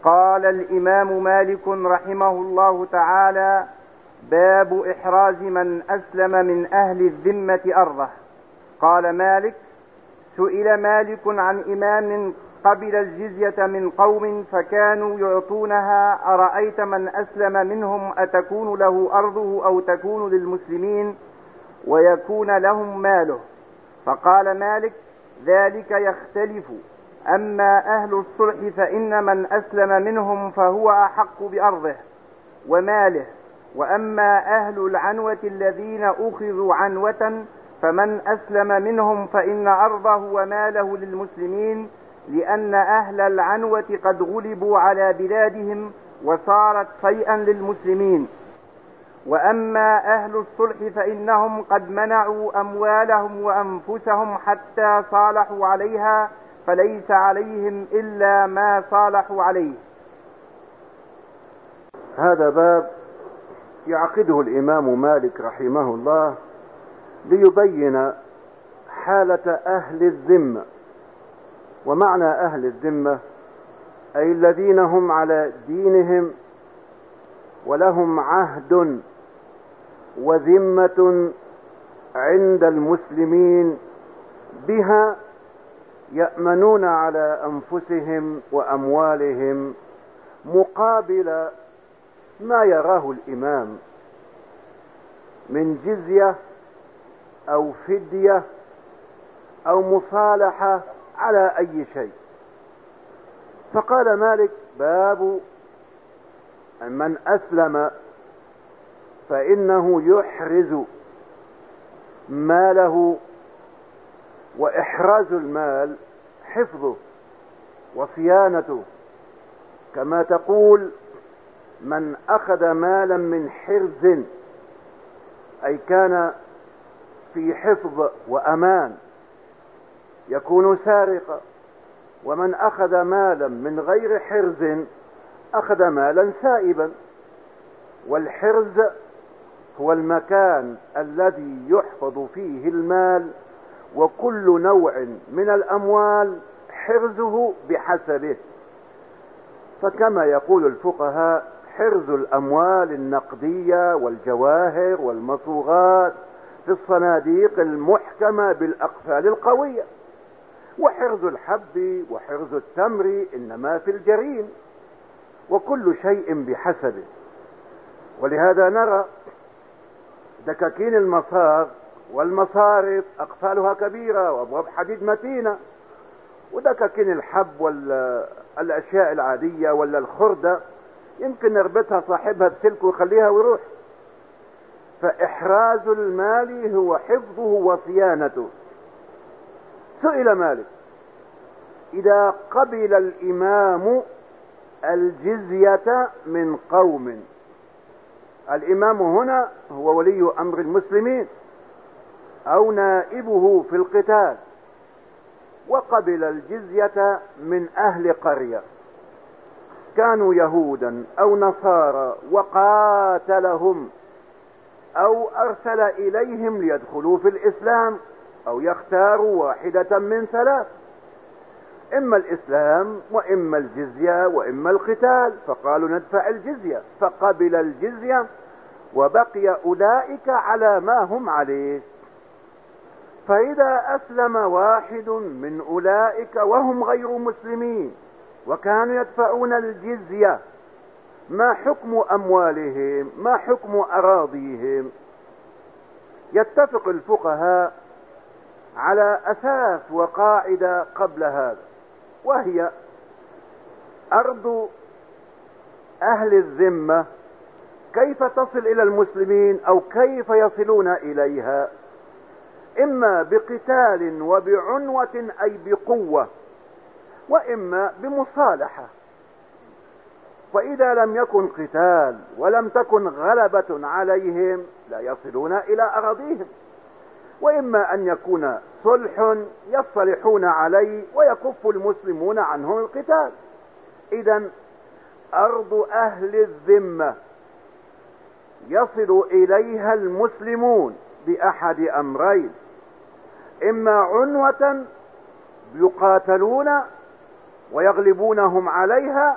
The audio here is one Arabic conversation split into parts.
قال الإمام مالك رحمه الله تعالى: باب إحراز من أسلم من أهل الذمة أرضه. قال مالك: سئل مالك عن إمام قبل الجزية من قوم فكانوا يعطونها: أرأيت من أسلم منهم أتكون له أرضه أو تكون للمسلمين ويكون لهم ماله؟ فقال مالك: ذلك يختلف، أما أهل الصلح فإن من أسلم منهم فهو أحق بأرضه وماله، وأما أهل العنوة الذين أخذوا عنوة فمن أسلم منهم فإن أرضه وماله للمسلمين، لأن أهل العنوة قد غلبوا على بلادهم وصارت فيئا للمسلمين، وأما أهل الصلح فإنهم قد منعوا أموالهم وأنفسهم حتى صالحوا عليها، فليس عليهم إلا ما صالحوا عليه. هذا باب يعقده الإمام مالك رحمه الله ليبين حالة أهل الذمة. ومعنى أهل الذمة أي الذين هم على دينهم ولهم عهد وذمة عند المسلمين بها، يأمنون على أنفسهم وأموالهم مقابل ما يراه الإمام من جزية أو فدية أو مصالحة على أي شيء. فقال مالك: باب من أسلم فإنه يحرز ماله. وإحراز المال حفظه وصيانته، كما تقول من أخذ مالا من حرز أي كان في حفظ وأمان يكون سارقا، ومن أخذ مالا من غير حرز أخذ مالا سائبا. والحرز هو المكان الذي يحفظ فيه المال، وكل نوع من الأموال حرزه بحسبه. فكما يقول الفقهاء: حرز الأموال النقدية والجواهر والمصوغات في الصناديق المحكمة بالأقفال القوية، وحرز الحب وحرز التمر إنما في الجرين، وكل شيء بحسبه. ولهذا نرى دكاكين المصاغ والمصارف أقفالها كبيرة وأبواب حديد متينة، ودكاكين الحب والأشياء العادية ولا الخردة يمكن يربطها صاحبها بسلك ويخليها ويروح. فإحراز المال هو حفظه وصيانته. سئل مالك: إذا قبل الإمام الجزية من قوم، الإمام هنا هو ولي أمر المسلمين أو نائبه في القتال، وقبل الجزية من أهل قرية كانوا يهودا أو نصارى وقاتلهم أو أرسل إليهم ليدخلوا في الإسلام، أو يختاروا واحدة من ثلاث: إما الإسلام وإما الجزية وإما القتال، فقالوا ندفع الجزية، فقبل الجزية وبقي أولئك على ما هم عليه. فإذا أسلم واحد من أولئك وهم غير مسلمين وكانوا يدفعون الجزية، ما حكم أموالهم؟ ما حكم أراضيهم؟ يتفق الفقهاء على أساس وقاعدة قبل هذا، وهي أرض أهل الذمة كيف تصل إلى المسلمين أو كيف يصلون إليها؟ إما بقتال وبعنوة أي بقوة، وإما بمصالحة. فإذا لم يكن قتال ولم تكن غلبة عليهم لا يصلون إلى أراضيهم، وإما أن يكون صلح يصلحون عليه ويكف المسلمون عنهم القتال. إذن أرض أهل الذمة يصل إليها المسلمون بأحد أمرين: إما عنوة يقاتلون ويغلبونهم عليها،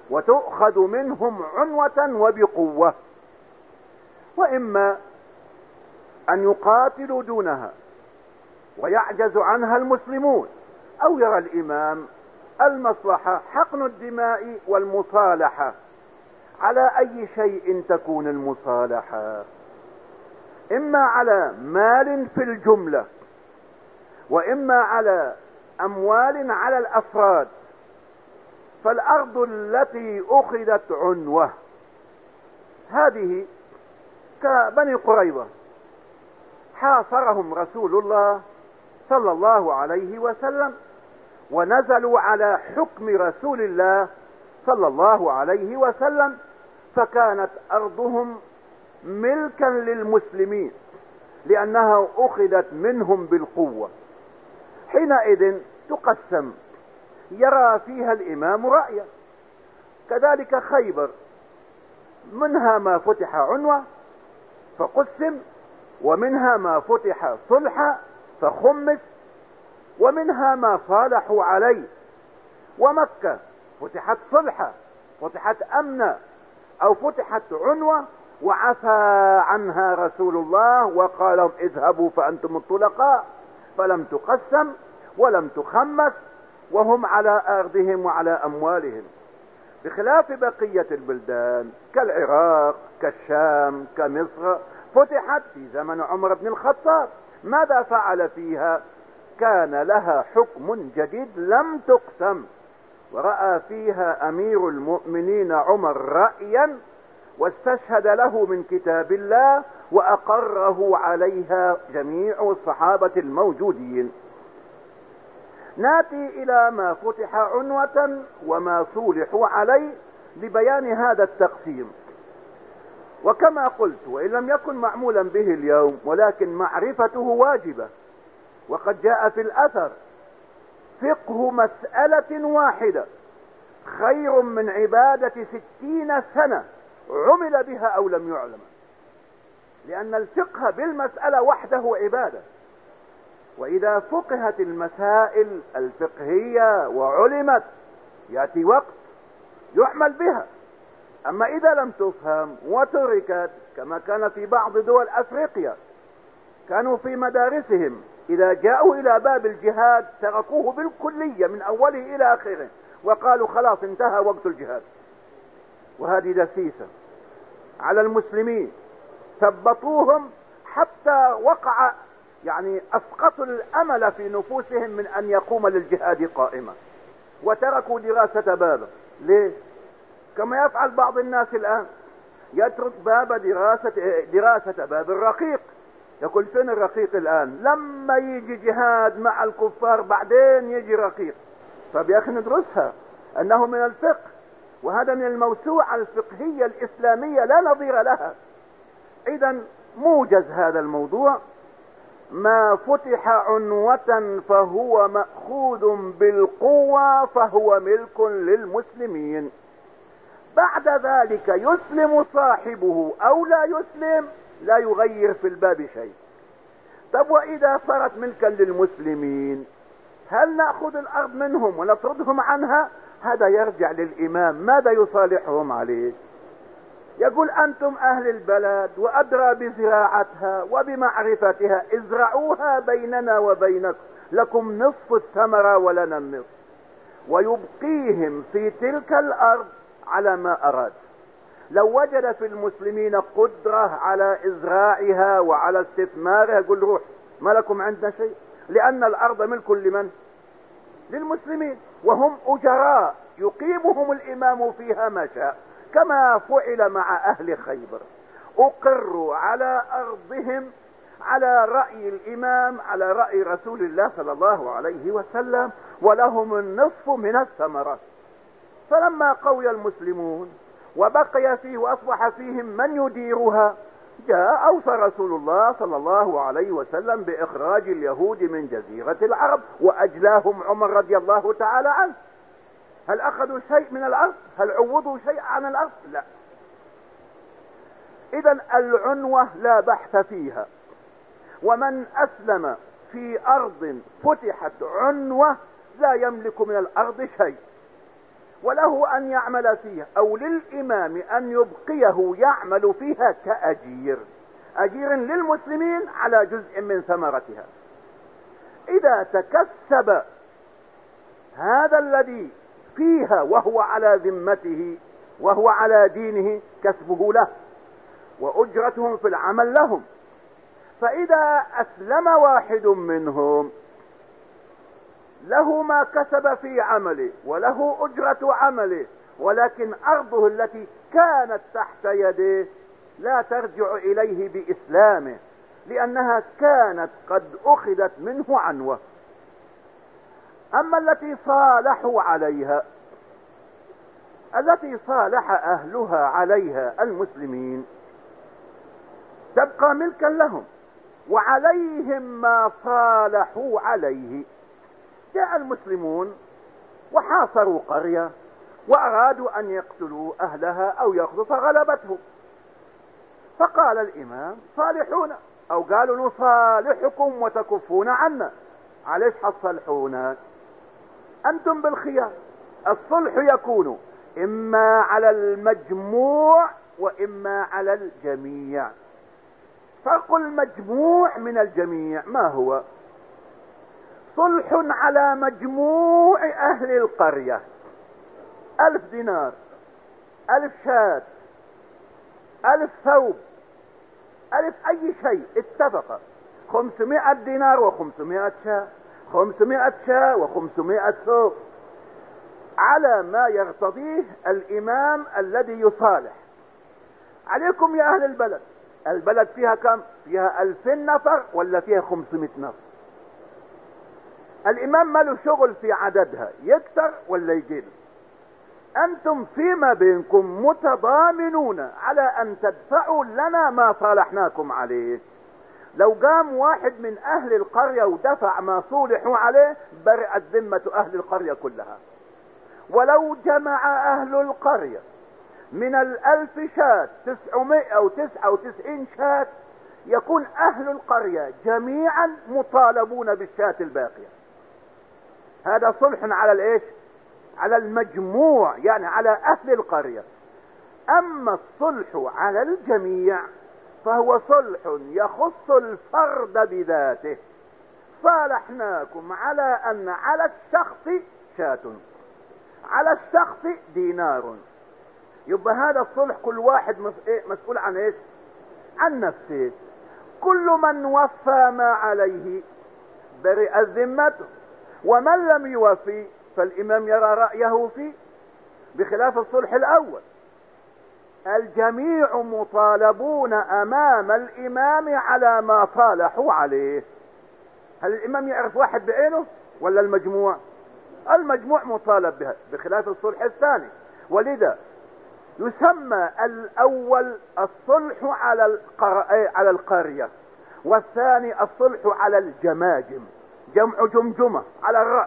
وتؤخذ منهم عنوة وبقوة، وإما أن يقاتلوا دونها ويعجز عنها المسلمون، أو يرى الإمام المصلحة حقن الدماء والمصالحة. على أي شيء تكون المصالحة؟ إما على مال في الجملة، وإما على أموال على الأفراد. فالأرض التي أخذت عنوة هذه كبني قريظة، حاصرهم رسول الله صلى الله عليه وسلم، ونزلوا على حكم رسول الله صلى الله عليه وسلم، فكانت أرضهم ملكا للمسلمين لأنها أخذت منهم بالقوة. حينئذ تقسم، يرى فيها الإمام رأيه. كذلك خيبر، منها ما فتح عنوة فقسم، ومنها ما فتح صلحا فخمس، ومنها ما صالحوا عليه. ومكة فتحت صلحا، فتحت أمنا، أو فتحت عنوة وعفى عنها رسول الله وقال لهم اذهبوا فأنتم الطلقاء، فلم تقسم ولم تخمس، وهم على أرضهم وعلى أموالهم، بخلاف بقية البلدان كالعراق كالشام كمصر فتحت في زمن عمر بن الخطاب. ماذا فعل فيها؟ كان لها حكم جديد لم تقسم، ورأى فيها أمير المؤمنين عمر رأيا واستشهد له من كتاب الله، وأقره عليها جميع الصحابة الموجودين. ناتي إلى ما فتح عنوة وما صولحوا عليه لبيان هذا التقسيم. وكما قلت، وإن لم يكن معمولا به اليوم، ولكن معرفته واجبة. وقد جاء في الأثر: فقه مسألة واحدة خير من عبادة 60 سنة عمل بها أو لم يعلم، لأن الفقه بالمسألة وحده عبادة. وإذا فقهت المسائل الفقهية وعلمت يأتي وقت يعمل بها. أما إذا لم تفهم وتركت، كما كان في بعض دول أفريقيا، كانوا في مدارسهم إذا جاءوا إلى باب الجهاد تركوه بالكلية من أوله إلى آخره، وقالوا خلاص انتهى وقت الجهاد. وهذه دسيسة على المسلمين، ثبطوهم حتى وقع أسقطوا الأمل في نفوسهم من أن يقوم للجهاد قائمة، وتركوا دراسة بابه. ليه؟ كما يفعل بعض الناس الآن، يترك باب دراسة باب الرقيق. يقول فين الرقيق الآن؟ لما يجي جهاد مع الكفار بعدين يجي رقيق. طب يا أخي ندرسها، أنه من الفقه، وهذا من الموسوعة الفقهية الإسلامية لا نظير لها. إذا موجز هذا الموضوع: ما فتح عنوة فهو مأخوذ بالقوة فهو ملك للمسلمين. بعد ذلك يسلم صاحبه أو لا يسلم، لا يغير في الباب شيء. طب وإذا صارت ملكا للمسلمين، هل نأخذ الأرض منهم ونطردهم عنها؟ هذا يرجع للإمام، ماذا يصالحهم عليه؟ يقول أنتم أهل البلد وأدرى بزراعتها وبمعرفتها، ازرعوها بيننا وبينكم، لكم نصف الثمرة ولنا النصف، ويبقيهم في تلك الأرض على ما أراد. لو وجد في المسلمين قدرة على إزراعها وعلى استثمارها، يقول روح، ما لكم عندنا شيء، لأن الأرض ملك لمن؟ للمسلمين، وهم أجراء يقيمهم الإمام فيها ما شاء، كما فعل مع أهل خيبر، أقروا على أرضهم على رأي الإمام، على رأي رسول الله صلى الله عليه وسلم، ولهم النصف من الثمرة. فلما قوي المسلمون وبقي فيه وأصبح فيهم من يديرها، جاء أوصى رسول الله صلى الله عليه وسلم بإخراج اليهود من جزيرة العرب، وأجلاهم عمر رضي الله تعالى عنه. هل أخذوا شيء من الأرض؟ هل عوضوا شيء عن الأرض؟ لا. إذن العنوة لا بحث فيها، ومن أسلم في أرض فتحت عنوة لا يملك من الأرض شيء، وله أن يعمل فيها، أو للإمام أن يبقيه يعمل فيها كأجير، أجير للمسلمين على جزء من ثمرتها. إذا تكسب هذا الذي فيها وهو على ذمته وهو على دينه كسبه له وأجرتهم في العمل لهم، فإذا أسلم واحد منهم له ما كسب في عمله وله أجرة عمله، ولكن أرضه التي كانت تحت يده لا ترجع إليه بإسلامه، لأنها كانت قد أخذت منه عنوة. أما التي صالحوا عليها، التي صالح أهلها عليها المسلمين، تبقى ملكا لهم وعليهم ما صالحوا عليه. جاء المسلمون وحاصروا قرية وأرادوا أن يقتلوا أهلها أو يأخذوا، فغلبتهم، فقال الإمام صالحونا، أو قالوا نصالحكم وتكفون عنا. عليش حصلحونا؟ أنتم بالخيار، الصلح يكون إما على المجموع وإما على الجميع. فرق المجموع من الجميع ما هو؟ صلح على مجموع أهل القرية، 1000 دينار، 1000 شاة، 1000 ثوب، 1000 أي شيء، اتفق 500 دينار و500 شاة، 500 شاة و500 ثوب، على ما يرتضيه الإمام الذي يصالح. عليكم يا أهل البلد، البلد فيها كم؟ فيها 2000 نفر ولا فيها 500 نفر؟ الإمام ما له شغل في عددها، يكثر ولا يقل. أنتم فيما بينكم متضامنون على أن تدفعوا لنا ما صالحناكم عليه. لو قام واحد من أهل القرية ودفع ما صولحوا عليه برئت ذمة أهل القرية كلها. ولو جمع أهل القرية من 1000 شاة 999 شاة، يكون أهل القرية جميعا مطالبون بالشاة الباقية. هذا صلح على الايش؟ على المجموع، يعني على أهل القرية. أما الصلح على الجميع فهو صلح يخص الفرد بذاته. صالحناكم على أن على الشخص شاة، على الشخص دينار. يبقى هذا الصلح كل واحد مسؤول عن ايش؟ عن نفسه. كل من وفى ما عليه برئت ذمته، ومن لم يوفي فالإمام يرى رأيه فيه، بخلاف الصلح الأول. الجميع مطالبون أمام الإمام على ما صالحوا عليه. هل الإمام يعرف واحد بعينه ولا المجموع؟ المجموع مطالب بها، بخلاف الصلح الثاني. ولذا يسمى الأول الصلح على القرية، والثاني الصلح على الجماجم، جمع جمجمة على الرأس.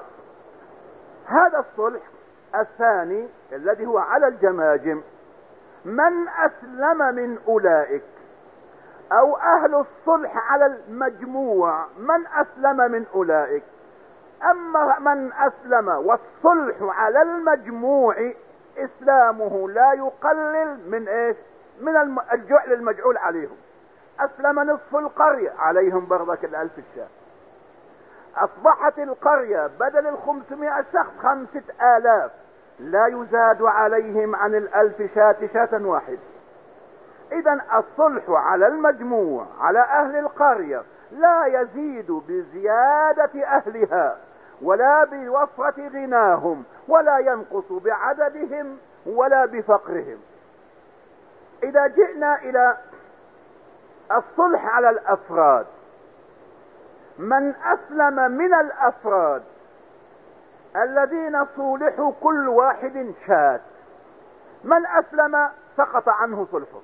هذا الصلح الثاني الذي هو على الجماجم، من أسلم من أولئك، أو أهل الصلح على المجموع من أسلم من أولئك. أما من أسلم والصلح على المجموع، إسلامه لا يقلل من إيش؟ من الجعل المجعول عليهم. أسلم نصف القرية، عليهم برضك 1000 شاة. أصبحت القرية بدل 500 شخص 5000، لا يزاد عليهم عن 1000 شاة شاة واحد. إذا الصلح على المجموع على أهل القرية لا يزيد بزيادة أهلها ولا بوفرة غناهم، ولا ينقص بعددهم ولا بفقرهم. إذا جئنا إلى الصلح على الأفراد، من أسلم من الأفراد الذين صولحوا كل واحد شاة، من أسلم سقط عنه صلحه،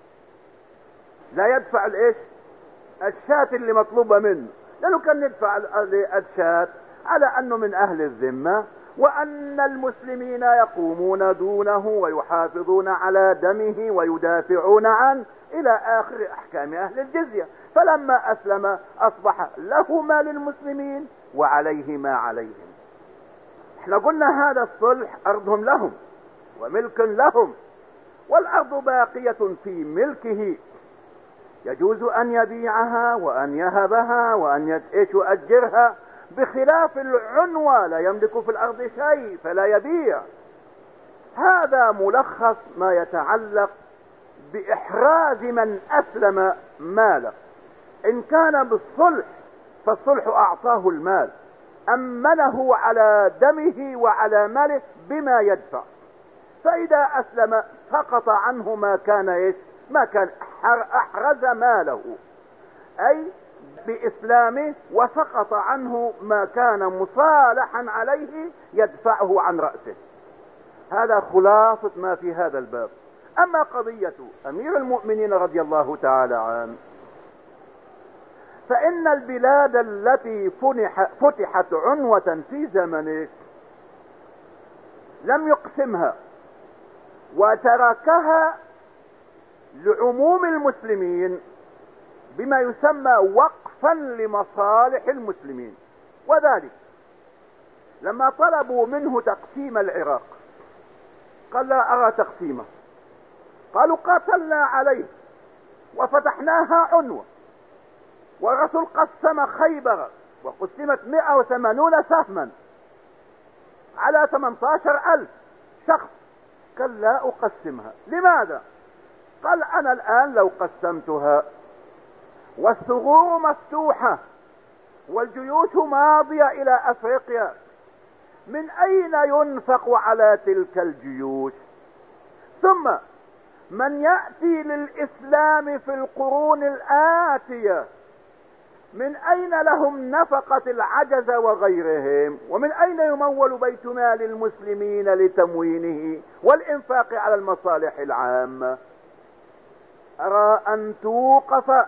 لا يدفع الايش؟ الشاة اللي مطلوبة منه، لأنه كان يدفع الشاة على أنه من أهل الذمة، وأن المسلمين يقومون دونه ويحافظون على دمه ويدافعون عنه إلى آخر أحكام أهل الجزية. فلما أسلم أصبح له ما للمسلمين وعليه ما عليهم. احنا قلنا هذا الصلح أرضهم لهم، وملك لهم، والأرض باقية في ملكه، يجوز أن يبيعها وأن يهبها وأن يؤجرها، بخلاف العنوة لا يملك في الأرض شيء فلا يبيع. هذا ملخص ما يتعلق بإحراز من أسلم ماله. إن كان بالصلح فالصلح أعطاه المال، أمنه على دمه وعلى ماله بما يدفع. فإذا أسلم سقط عنه ما كان أحرز ماله، أي بإسلامه، وسقط عنه ما كان مصالحا عليه يدفعه عن رأسه. هذا خلاصة ما في هذا الباب. أما قضية أمير المؤمنين رضي الله تعالى عنه، فإن البلاد التي فتحت عنوة في زمنه لم يقسمها، وتركها لعموم المسلمين بما يسمى وقفا لمصالح المسلمين. وذلك لما طلبوا منه تقسيم العراق قال لا أرى تقسيمه. قالوا قاتلنا عليه وفتحناها عنوة، والرسول قسم خيبر وقسمت 180 سهما على 18,000 شخص. قال لا أقسمها. لماذا؟ قال أنا الآن لو قسمتها والثغور مفتوحة والجيوش ماضية إلى أفريقيا، من أين ينفق على تلك الجيوش؟ ثم من يأتي للإسلام في القرون الآتية من أين لهم نفقة العجز وغيرهم؟ ومن أين يمول بيت مال المسلمين لتموينه والإنفاق على المصالح العامة؟ أرى أن توقف،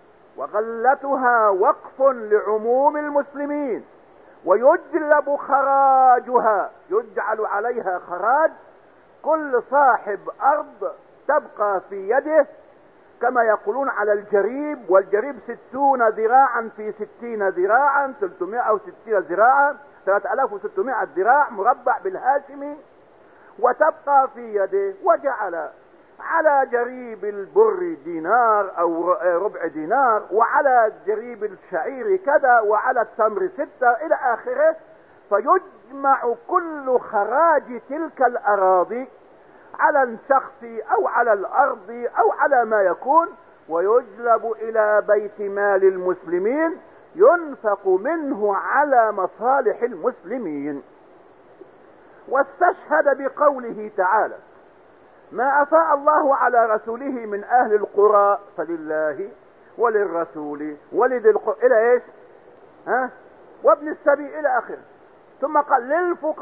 وغلتها وقف لعموم المسلمين، ويجلب خراجها، يجعل عليها خراج. كل صاحب أرض تبقى في يده، كما يقولون على الجريب، والجريب 60 ذراعا في 60 ذراعا، 360 ذراعا، 3600 ذراع مربع بالهاشمي، وتبقى في يده. وجعل على جريب البر دينار أو ربع دينار، وعلى جريب الشعير كذا، وعلى التمر 6 إلى آخره. فيجمع كل خراج تلك الأراضي على الشخص أو على الأرض أو على ما يكون، ويجلب إلى بيت مال المسلمين، ينفق منه على مصالح المسلمين. واستشهد بقوله تعالى: ما أفاء الله على رسوله من أهل القرى فلله وللرسول ولذي القربى إلى إيش؟ وابن السبيل إلى آخره. ثم قال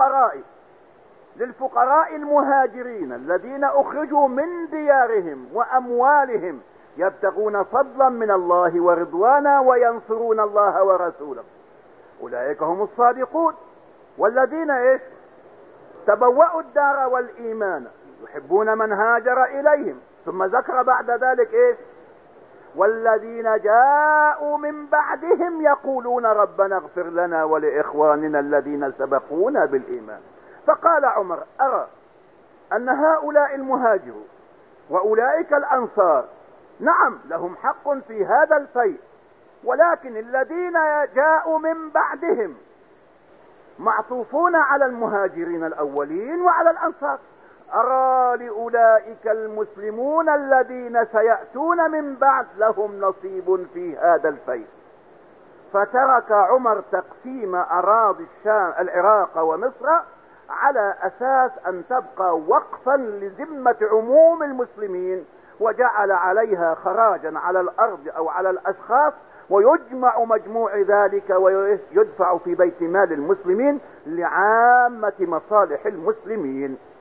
للفقراء المهاجرين الذين أخرجوا من ديارهم وأموالهم يبتغون فضلا من الله ورضوانا وينصرون الله ورسوله، أولئك هم الصادقون. والذين إيش؟ تبوأوا الدار والإيمان يحبون من هاجر إليهم. ثم ذكر بعد ذلك إيش؟ والذين جاءوا من بعدهم يقولون ربنا اغفر لنا ولإخواننا الذين سبقونا بالإيمان. فقال عمر: أرى أن هؤلاء المهاجرون وأولئك الأنصار نعم لهم حق في هذا الفيء، ولكن الذين جاءوا من بعدهم معطوفون على المهاجرين الأولين وعلى الأنصار. أرى لأولئك المسلمون الذين سيأتون من بعد لهم نصيب في هذا الفيء. فترك عمر تقسيم أراضي الشام العراق ومصر على أساس أن تبقى وقفا لذمة عموم المسلمين، وجعل عليها خراجا على الأرض أو على الأشخاص، ويجمع مجموع ذلك ويدفع في بيت مال المسلمين لعامة مصالح المسلمين.